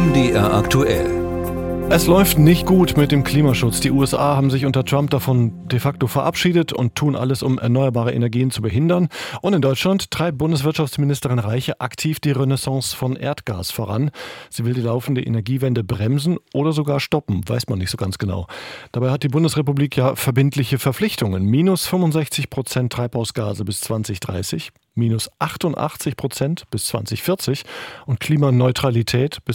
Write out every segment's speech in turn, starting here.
MDR aktuell. Es läuft nicht gut mit dem Klimaschutz. Die USA haben sich unter Trump davon de facto verabschiedet und tun alles, um erneuerbare Energien zu behindern. Und in Deutschland treibt Bundeswirtschaftsministerin Reiche aktiv die Renaissance von Erdgas voran. Sie will die laufende Energiewende bremsen oder sogar stoppen, weiß man nicht so ganz genau. Dabei hat die Bundesrepublik ja verbindliche Verpflichtungen. Minus 65% Treibhausgase bis 2030. Minus 88% bis 2040 und Klimaneutralität bis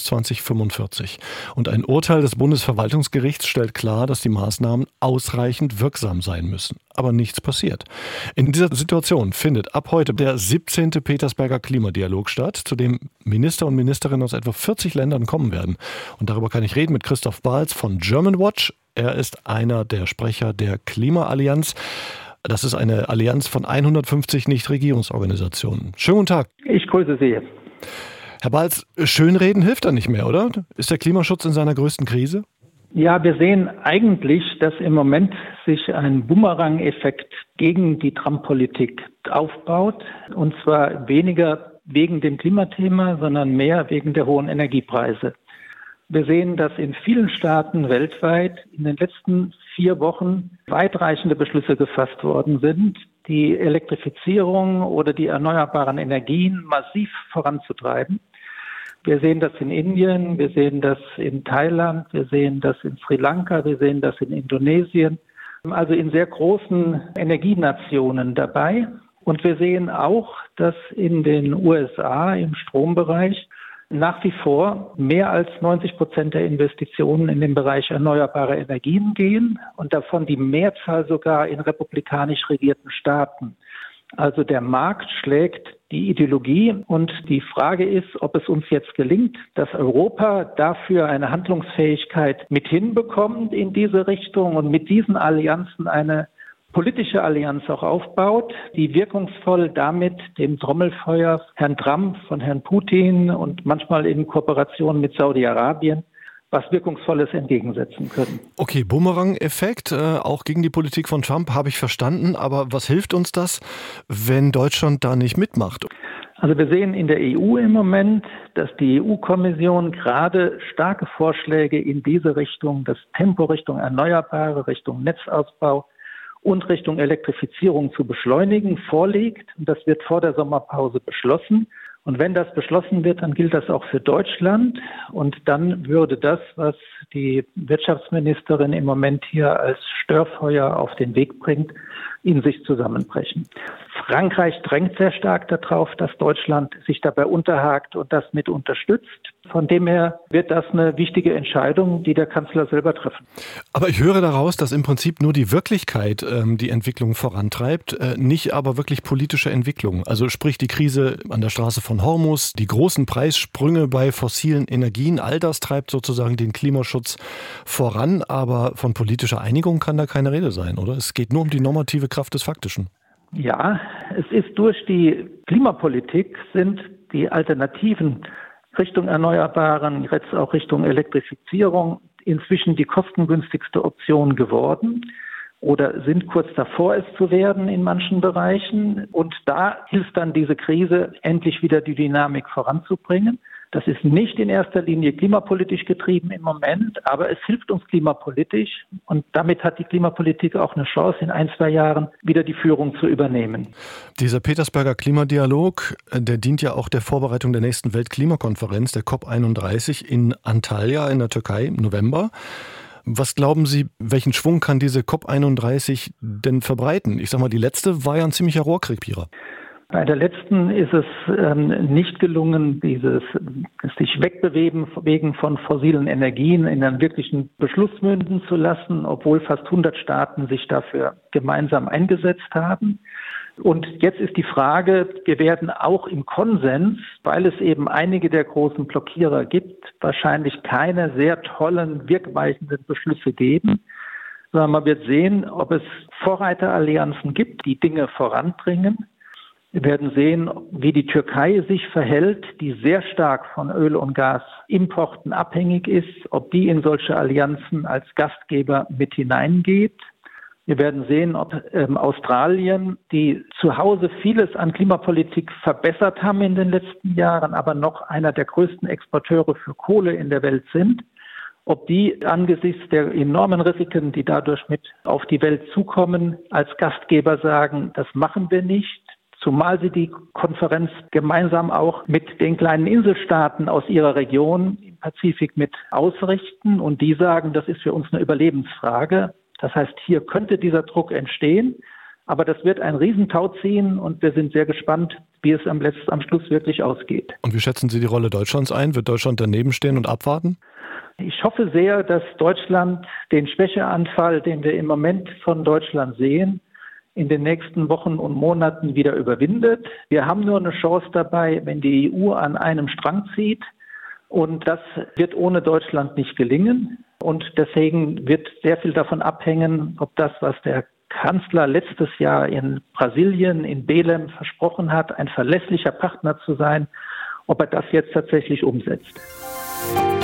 2045. Und ein Urteil des Bundesverwaltungsgerichts stellt klar, dass die Maßnahmen ausreichend wirksam sein müssen. Aber nichts passiert. In dieser Situation findet ab heute der 17. Petersberger Klimadialog statt, zu dem Minister und Ministerinnen aus etwa 40 Ländern kommen werden. Und darüber kann ich reden mit Christoph Balz von Germanwatch. Er ist einer der Sprecher der Klimaallianz. Das ist eine Allianz von 150 Nichtregierungsorganisationen. Schönen guten Tag. Ich grüße Sie. Herr Balz, Schönreden hilft da nicht mehr, oder? Ist der Klimaschutz in seiner größten Krise? Ja, wir sehen eigentlich, dass im Moment sich ein Bumerang-Effekt gegen die Trump-Politik aufbaut. Und zwar weniger wegen dem Klimathema, sondern mehr wegen der hohen Energiepreise. Wir sehen, dass in vielen Staaten weltweit in den letzten 4 Wochen weitreichende Beschlüsse gefasst worden sind, die Elektrifizierung oder die erneuerbaren Energien massiv voranzutreiben. Wir sehen das in Indien, wir sehen das in Thailand, wir sehen das in Sri Lanka, wir sehen das in Indonesien, also in sehr großen Energienationen dabei. Und wir sehen auch, dass in den USA im Strombereich nach wie vor mehr als 90% der Investitionen in den Bereich erneuerbare Energien gehen und davon die Mehrzahl sogar in republikanisch regierten Staaten. Also der Markt schlägt die Ideologie und die Frage ist, ob es uns jetzt gelingt, dass Europa dafür eine Handlungsfähigkeit mit hinbekommt in diese Richtung und mit diesen Allianzen eine politische Allianz auch aufbaut, die wirkungsvoll damit dem Trommelfeuer Herrn Trump von Herrn Putin und manchmal in Kooperation mit Saudi-Arabien was Wirkungsvolles entgegensetzen können. Okay, Bumerang-Effekt, auch gegen die Politik von Trump, habe ich verstanden. Aber was hilft uns das, wenn Deutschland da nicht mitmacht? Also wir sehen in der EU im Moment, dass die EU-Kommission gerade starke Vorschläge in diese Richtung, das Tempo Richtung Erneuerbare, Richtung Netzausbau und Richtung Elektrifizierung zu beschleunigen, vorliegt. Und das wird vor der Sommerpause beschlossen. Und wenn das beschlossen wird, dann gilt das auch für Deutschland. Und dann würde das, was die Wirtschaftsministerin im Moment hier als Störfeuer auf den Weg bringt, in sich zusammenbrechen. Frankreich drängt sehr stark darauf, dass Deutschland sich dabei unterhakt und das mit unterstützt. Von dem her wird das eine wichtige Entscheidung, die der Kanzler selber treffen. Aber ich höre daraus, dass im Prinzip nur die Wirklichkeit die Entwicklung vorantreibt, nicht aber wirklich politische Entwicklung. Also sprich die Krise an der Straße von Hormuz, die großen Preissprünge bei fossilen Energien, all das treibt sozusagen den Klimaschutz voran. Aber von politischer Einigung kann da keine Rede sein, oder? Es geht nur um die normative Kraft des Faktischen. Ja, es ist durch die Klimapolitik sind die Alternativen Richtung Erneuerbaren, jetzt auch Richtung Elektrifizierung, inzwischen die kostengünstigste Option geworden oder sind kurz davor, es zu werden in manchen Bereichen. Und da hilft dann diese Krise, endlich wieder die Dynamik voranzubringen. Das ist nicht in erster Linie klimapolitisch getrieben im Moment, aber es hilft uns klimapolitisch und damit hat die Klimapolitik auch eine Chance, in 1-2 Jahren wieder die Führung zu übernehmen. Dieser Petersberger Klimadialog, der dient ja auch der Vorbereitung der nächsten Weltklimakonferenz, der COP31 in Antalya in der Türkei im November. Was glauben Sie, welchen Schwung kann diese COP31 denn verbreiten? Ich sag mal, die letzte war ja ein ziemlicher Rohrkrepierer. Bei der letzten ist es nicht gelungen, dieses sich wegbewegen von fossilen Energien in einen wirklichen Beschluss münden zu lassen, obwohl fast 100 Staaten sich dafür gemeinsam eingesetzt haben. Und jetzt ist die Frage, wir werden auch im Konsens, weil es eben einige der großen Blockierer gibt, wahrscheinlich keine sehr tollen, wirkweisenden Beschlüsse geben, sondern man wird sehen, ob es Vorreiterallianzen gibt, die Dinge voranbringen. Wir werden sehen, wie die Türkei sich verhält, die sehr stark von Öl- und Gasimporten abhängig ist, ob die in solche Allianzen als Gastgeber mit hineingeht. Wir werden sehen, ob Australien, die zu Hause vieles an Klimapolitik verbessert haben in den letzten Jahren, aber noch einer der größten Exporteure für Kohle in der Welt sind, ob die angesichts der enormen Risiken, die dadurch mit auf die Welt zukommen, als Gastgeber sagen, das machen wir nicht. Zumal sie die Konferenz gemeinsam auch mit den kleinen Inselstaaten aus ihrer Region im Pazifik mit ausrichten. Und die sagen, das ist für uns eine Überlebensfrage. Das heißt, hier könnte dieser Druck entstehen, aber das wird ein Riesentau ziehen und wir sind sehr gespannt, wie es am Schluss wirklich ausgeht. Und wie schätzen Sie die Rolle Deutschlands ein? Wird Deutschland daneben stehen und abwarten? Ich hoffe sehr, dass Deutschland den Schwächeanfall, den wir im Moment von Deutschland sehen, in den nächsten Wochen und Monaten wieder überwindet. Wir haben nur eine Chance dabei, wenn die EU an einem Strang zieht. Und das wird ohne Deutschland nicht gelingen. Und deswegen wird sehr viel davon abhängen, ob das, was der Kanzler letztes Jahr in Brasilien, in Belém versprochen hat, ein verlässlicher Partner zu sein, ob er das jetzt tatsächlich umsetzt.